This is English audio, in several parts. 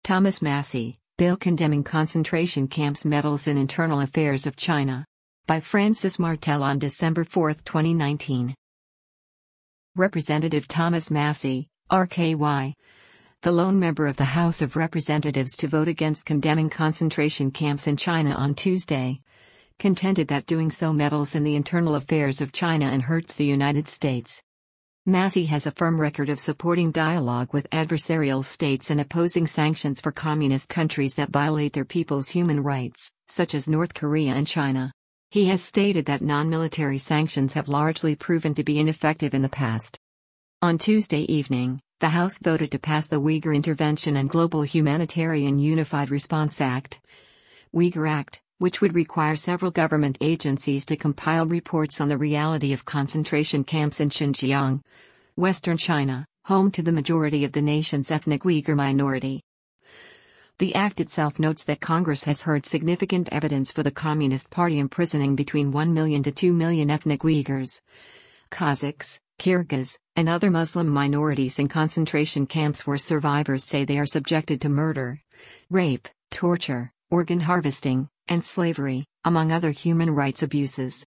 Thomas Massie, Bill Condemning Concentration Camps Meddles in Internal Affairs of China. By Francis Martel on December 4, 2019. Representative Thomas Massie, RKY, the lone member of the House of Representatives to vote against condemning concentration camps in China on Tuesday, contended that doing so meddles in the internal affairs of China and hurts the United States. Massie has a firm record of supporting dialogue with adversarial states and opposing sanctions for communist countries that violate their people's human rights, such as North Korea and China. He has stated that non-military sanctions have largely proven to be ineffective in the past. On Tuesday evening, the House voted to pass the Uyghur Intervention and Global Humanitarian Unified Response Act, Uyghur Act, which would require several government agencies to compile reports on the reality of concentration camps in Xinjiang, Western China, home to the majority of the nation's ethnic Uyghur minority. The act itself notes that Congress has heard significant evidence for the Communist Party imprisoning between 1 million to 2 million ethnic Uyghurs, Kazakhs, Kyrgyz, and other Muslim minorities in concentration camps where survivors say they are subjected to murder, rape, torture, organ harvesting, and slavery, among other human rights abuses.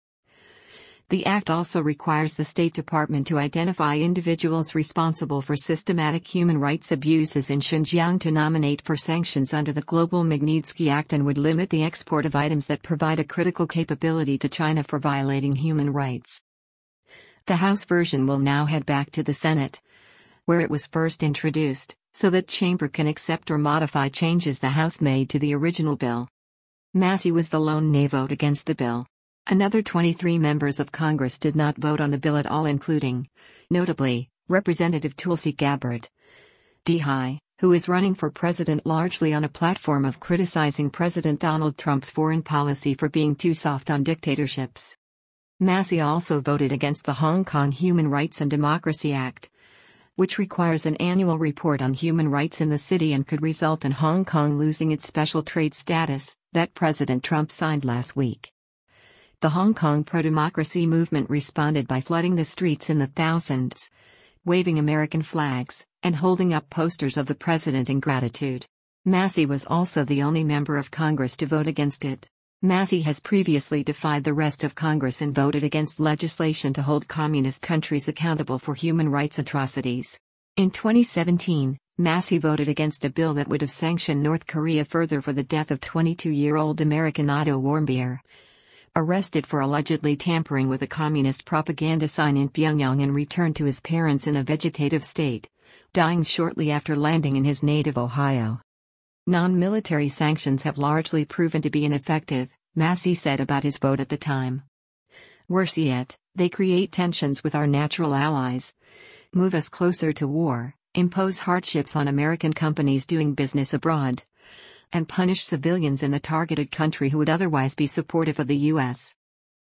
The act also requires the State Department to identify individuals responsible for systematic human rights abuses in Xinjiang to nominate for sanctions under the Global Magnitsky Act and would limit the export of items that provide a critical capability to China for violating human rights. The House version will now head back to the Senate, where it was first introduced, so that chamber can accept or modify changes the House made to the original bill. Massie was the lone nay vote against the bill. Another 23 members of Congress did not vote on the bill at all, including, notably, Representative Tulsi Gabbard, DHI, who is running for president largely on a platform of criticizing President Donald Trump's foreign policy for being too soft on dictatorships. Massie also voted against the Hong Kong Human Rights and Democracy Act, which requires an annual report on human rights in the city and could result in Hong Kong losing its special trade status that President Trump signed last week. The Hong Kong pro-democracy movement responded by flooding the streets in the thousands, waving American flags, and holding up posters of the president in gratitude. Massie was also the only member of Congress to vote against it. Massie has previously defied the rest of Congress and voted against legislation to hold communist countries accountable for human rights atrocities. In 2017, Massie voted against a bill that would have sanctioned North Korea further for the death of 22-year-old American Otto Warmbier, arrested for allegedly tampering with a communist propaganda sign in Pyongyang and returned to his parents in a vegetative state, dying shortly after landing in his native Ohio. Non-military sanctions have largely proven to be ineffective, Massie said about his vote at the time. Worse yet, they create tensions with our natural allies, move us closer to war, impose hardships on American companies doing business abroad, and punish civilians in the targeted country who would otherwise be supportive of the U.S.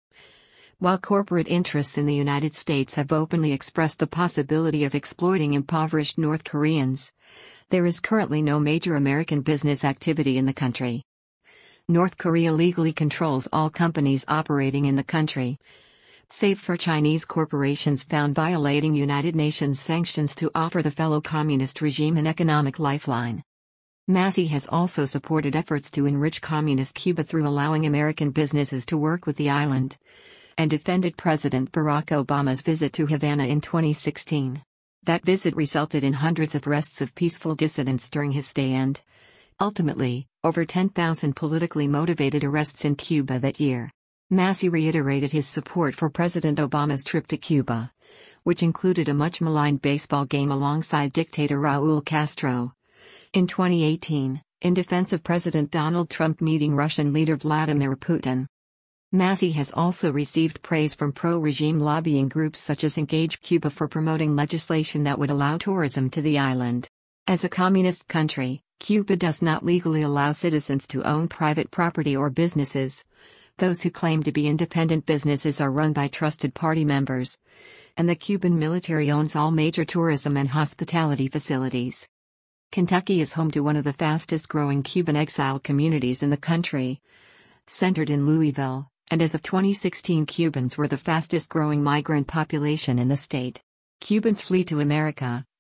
While corporate interests in the United States have openly expressed the possibility of exploiting impoverished North Koreans, there is currently no major American business activity in the country. North Korea legally controls all companies operating in the country, save for Chinese corporations found violating United Nations sanctions to offer the fellow communist regime an economic lifeline. Massie has also supported efforts to enrich communist Cuba through allowing American businesses to work with the island, and defended President Barack Obama's visit to Havana in 2016. That visit resulted in hundreds of arrests of peaceful dissidents during his stay and, ultimately, over 10,000 politically motivated arrests in Cuba that year. Massie reiterated his support for President Obama's trip to Cuba, which included a much-maligned baseball game alongside dictator Raúl Castro. In 2018, in defense of President Donald Trump meeting Russian leader Vladimir Putin. Massie has also received praise from pro-regime lobbying groups such as Engage Cuba for promoting legislation that would allow tourism to the island. As a communist country, Cuba does not legally allow citizens to own private property or businesses. Those who claim to be independent businesses are run by trusted party members, and the Cuban military owns all major tourism and hospitality facilities. Kentucky is home to one of the fastest-growing Cuban exile communities in the country, centered in Louisville, and as of 2016 Cubans were the fastest-growing migrant population in the state. Cubans flee to America,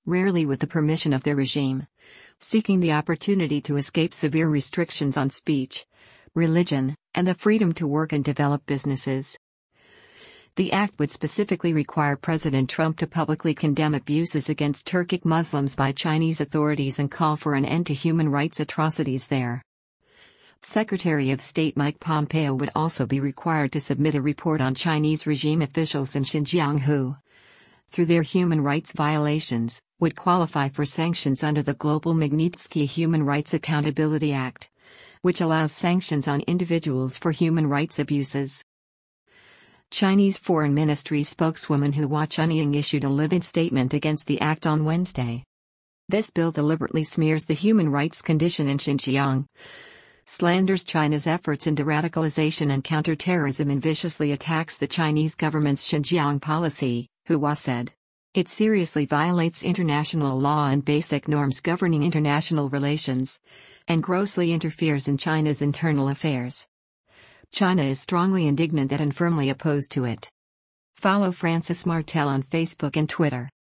rarely with the permission of their regime, seeking the opportunity to escape severe restrictions on speech, religion, and the freedom to work and develop businesses. The act would specifically require President Trump to publicly condemn abuses against Turkic Muslims by Chinese authorities and call for an end to human rights atrocities there. Secretary of State Mike Pompeo would also be required to submit a report on Chinese regime officials in Xinjiang who, through their human rights violations, would qualify for sanctions under the Global Magnitsky Human Rights Accountability Act, which allows sanctions on individuals for human rights abuses. Chinese Foreign Ministry spokeswoman Hua Chunying issued a livid statement against the act on Wednesday. This bill deliberately smears the human rights condition in Xinjiang, slanders China's efforts in de-radicalization and counterterrorism, and viciously attacks the Chinese government's Xinjiang policy, Hua said. It seriously violates international law and basic norms governing international relations, and grossly interferes in China's internal affairs. China is strongly indignant at and firmly opposed to it. Follow Francis Martel on Facebook and Twitter.